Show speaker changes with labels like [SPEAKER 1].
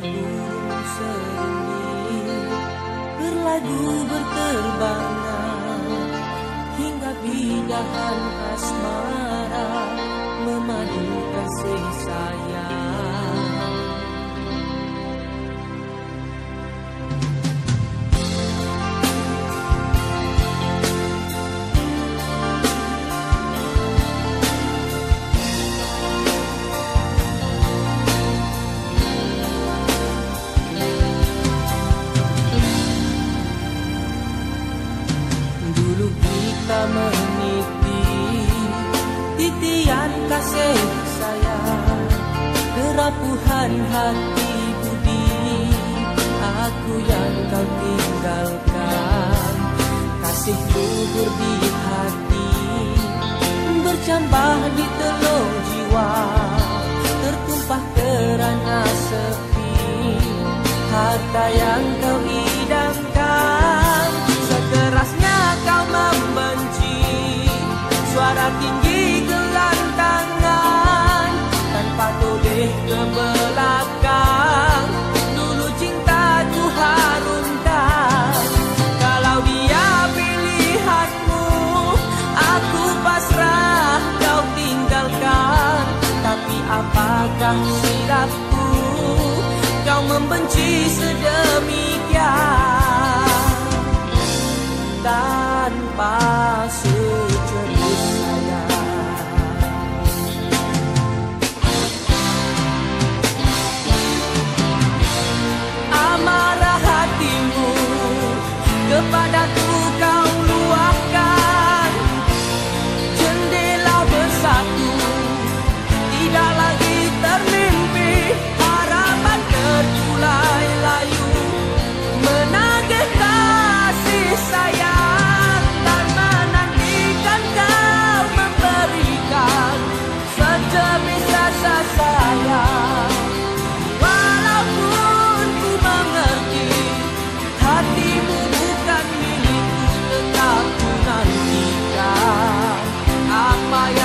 [SPEAKER 1] burung sendiri berlagu berterbangan hingga bidahan asmara memadu kasih sayang. Dulu kita meniti titian kasih sayang, kerapuhan hati budi aku yang kau tinggalkan. Kasih gugur di hati bercambah di telung jiwa, tertumpah kerana sepi harta yang kau idamkan. Sekerasnya kau membenci, suara tinggi gelantangan tanpa toleh ke belakang. Dulu cintaku harumkan, kalau dia pilihanmu aku pasrah kau tinggalkan. Tapi apakah silapku kau membenci sedemikian tanpa sejenis sayang. Amarah hatimu kepadaku kau luahkan, jendela bersatu tidak lagi termimpi, harapan terkulai layu menagih kasih sayang dan menantikan kau memberikan sejenis rasa sayang. Walaupun ku mengerti hatimu bukan milikku, tetap ku nantikan apa yang